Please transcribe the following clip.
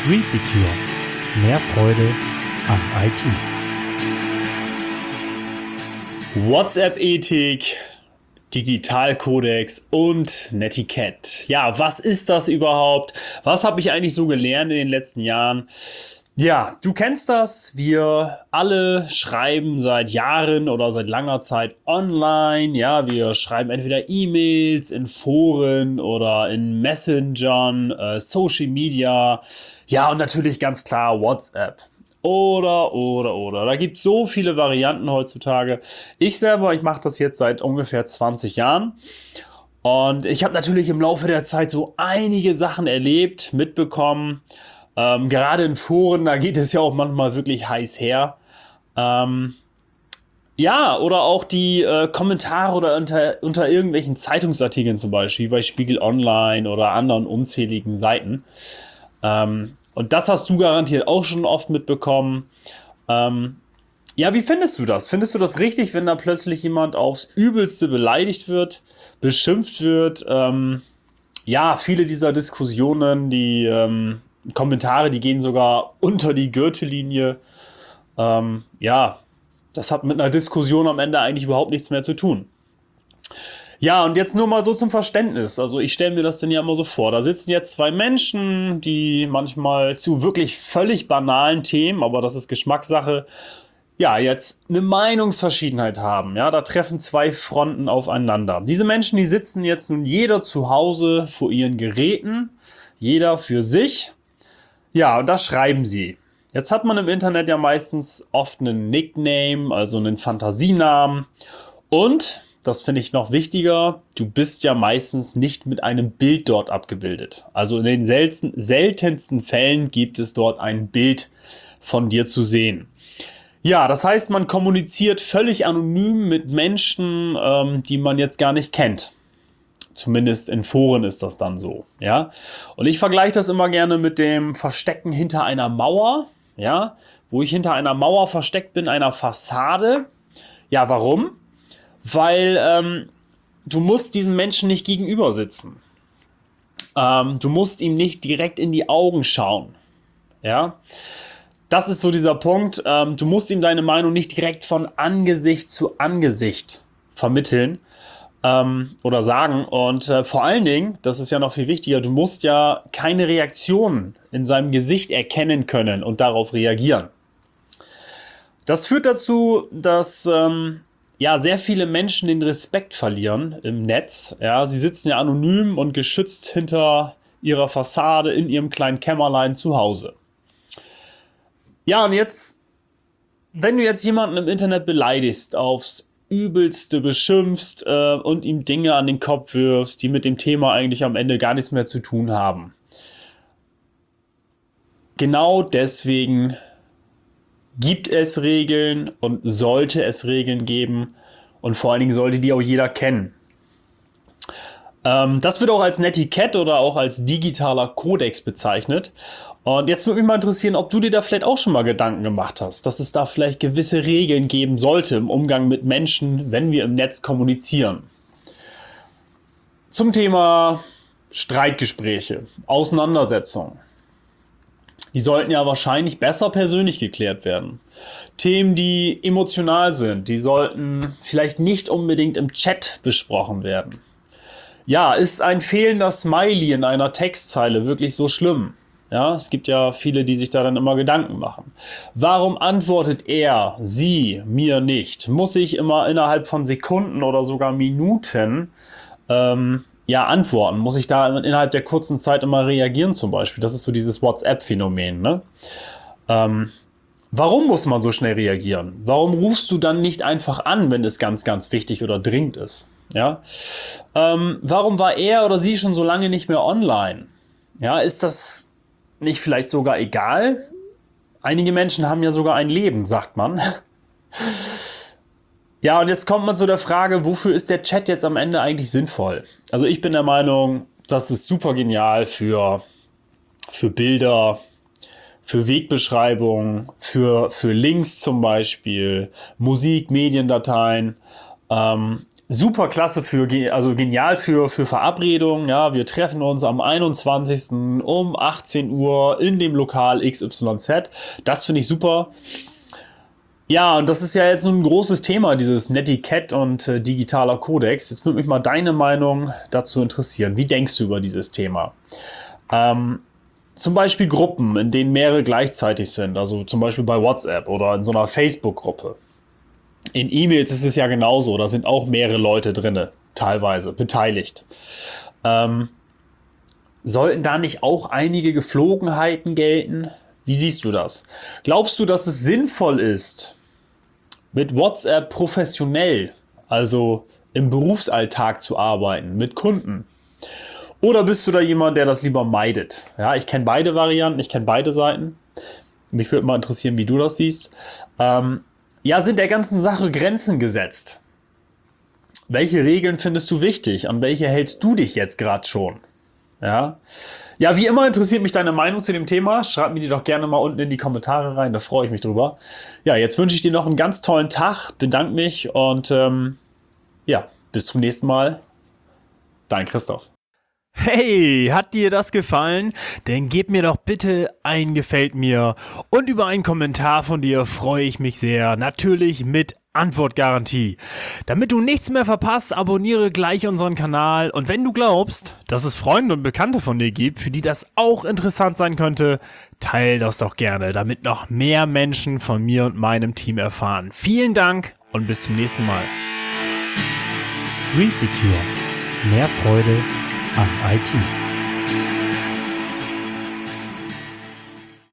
Green Secure. Mehr Freude am IT. WhatsApp-Ethik, Digitalkodex und Netiquette. Ja, was ist das überhaupt? Was habe ich eigentlich so gelernt in den letzten Jahren? Ja, du kennst das. Wir alle schreiben seit Jahren oder seit langer Zeit online. Ja, wir schreiben entweder E-Mails in Foren oder in Messengern, Social Media. Ja, und natürlich ganz klar WhatsApp. Oder. Da gibt es so viele Varianten heutzutage. Ich mache das jetzt seit ungefähr 20 Jahren. Und ich habe natürlich im Laufe der Zeit so einige Sachen erlebt, mitbekommen. Gerade in Foren, da geht es ja auch manchmal wirklich heiß her. Ja, oder auch die Kommentare oder unter irgendwelchen Zeitungsartikeln zum Beispiel, wie bei Spiegel Online oder anderen unzähligen Seiten. Und das hast du garantiert auch schon oft mitbekommen. Ja, wie findest du das? Findest du das richtig, wenn da plötzlich jemand aufs Übelste beleidigt wird, beschimpft wird? Ja, viele dieser Diskussionen, die Kommentare, die gehen sogar unter die Gürtellinie. Ja, das hat mit einer Diskussion am Ende eigentlich überhaupt nichts mehr zu tun. Ja, und jetzt nur mal so zum Verständnis. Also ich stelle mir das denn ja immer so vor. Da sitzen jetzt zwei Menschen, die manchmal zu wirklich völlig banalen Themen, aber das ist Geschmackssache, ja, jetzt eine Meinungsverschiedenheit haben. Ja, da treffen zwei Fronten aufeinander. Diese Menschen, die sitzen jetzt nun jeder zu Hause vor ihren Geräten, jeder für sich. Ja, und da schreiben sie. Jetzt hat man im Internet ja meistens oft einen Nickname, also einen Fantasienamen. Und, das finde ich noch wichtiger, du bist ja meistens nicht mit einem Bild dort abgebildet. Also in den seltensten Fällen gibt es dort ein Bild von dir zu sehen. Ja, das heißt, man kommuniziert völlig anonym mit Menschen, die man jetzt gar nicht kennt. Zumindest in Foren ist das dann so, ja. Und ich vergleiche das immer gerne mit dem Verstecken hinter einer Mauer, ja, wo ich hinter einer Mauer versteckt bin, einer Fassade. Ja, warum? Weil du musst diesen Menschen nicht gegenüber sitzen. Du musst ihm nicht direkt in die Augen schauen, ja. Das ist so dieser Punkt. Du musst ihm deine Meinung nicht direkt von Angesicht zu Angesicht vermitteln oder sagen. Und vor allen Dingen, das ist ja noch viel wichtiger, du musst ja keine Reaktion in seinem Gesicht erkennen können und darauf reagieren. Das führt dazu, dass ja, sehr viele Menschen den Respekt verlieren im Netz. Ja, sie sitzen ja anonym und geschützt hinter ihrer Fassade in ihrem kleinen Kämmerlein zu Hause. Ja, und jetzt, wenn du jetzt jemanden im Internet beleidigst, aufs Übelste beschimpfst und ihm Dinge an den Kopf wirfst, die mit dem Thema eigentlich am Ende gar nichts mehr zu tun haben. Genau deswegen gibt es Regeln und sollte es Regeln geben und vor allen Dingen sollte die auch jeder kennen. Das wird auch als Netiquette oder auch als digitaler Kodex bezeichnet. Und jetzt würde mich mal interessieren, ob du dir da vielleicht auch schon mal Gedanken gemacht hast, dass es da vielleicht gewisse Regeln geben sollte im Umgang mit Menschen, wenn wir im Netz kommunizieren. Zum Thema Streitgespräche, Auseinandersetzungen. Die sollten ja wahrscheinlich besser persönlich geklärt werden. Themen, die emotional sind, die sollten vielleicht nicht unbedingt im Chat besprochen werden. Ja, ist ein fehlender Smiley in einer Textzeile wirklich so schlimm? Ja, es gibt ja viele, die sich da dann immer Gedanken machen. Warum antwortet er, sie, mir nicht? Muss ich immer innerhalb von Sekunden oder sogar Minuten ja, antworten? Muss ich da innerhalb der kurzen Zeit immer reagieren zum Beispiel? Das ist so dieses WhatsApp-Phänomen, ne? Warum muss man so schnell reagieren? Warum rufst du dann nicht einfach an, wenn es ganz, ganz wichtig oder dringend ist? Ja? Warum war er oder sie schon so lange nicht mehr online? Ja, ist das nicht vielleicht sogar egal? Einige Menschen haben ja sogar ein Leben, sagt man. Ja, und jetzt kommt man zu der Frage, wofür ist der Chat jetzt am Ende eigentlich sinnvoll? Also ich bin der Meinung, das ist super genial für Bilder, für Wegbeschreibungen, für Links zum Beispiel, Musik, Mediendateien. super klasse also genial für Verabredungen. Ja, wir treffen uns am 21. um 18 Uhr in dem Lokal XYZ. Das finde ich super. Ja, und das ist ja jetzt so ein großes Thema, dieses Netiquette und digitaler Kodex. Jetzt würde mich mal deine Meinung dazu interessieren. Wie denkst du über dieses Thema? Zum Beispiel Gruppen, in denen mehrere gleichzeitig sind. Also zum Beispiel bei WhatsApp oder in so einer Facebook-Gruppe. In E-Mails ist es ja genauso. Da sind auch mehrere Leute drin, teilweise beteiligt. Sollten da nicht auch einige Gepflogenheiten gelten? Wie siehst du das? Glaubst du, dass es sinnvoll ist, mit WhatsApp professionell, also im Berufsalltag zu arbeiten, mit Kunden? Oder bist du da jemand, der das lieber meidet? Ja, ich kenne beide Varianten, ich kenne beide Seiten. Mich würde mal interessieren, wie du das siehst. Ja, sind der ganzen Sache Grenzen gesetzt? Welche Regeln findest du wichtig? An welche hältst du dich jetzt gerade schon? Ja, wie immer interessiert mich deine Meinung zu dem Thema. Schreib mir die doch gerne mal unten in die Kommentare rein, da freue ich mich drüber. Ja, jetzt wünsche ich dir noch einen ganz tollen Tag, bedanke mich und bis zum nächsten Mal. Dein Christoph. Hey, hat dir das gefallen? Dann gib mir doch bitte ein Gefällt mir. Und über einen Kommentar von dir freue ich mich sehr. Natürlich mit Antwortgarantie. Damit du nichts mehr verpasst, abonniere gleich unseren Kanal. Und wenn du glaubst, dass es Freunde und Bekannte von dir gibt, für die das auch interessant sein könnte, teile das doch gerne, damit noch mehr Menschen von mir und meinem Team erfahren. Vielen Dank und bis zum nächsten Mal. Green Secure. Mehr Freude an IT.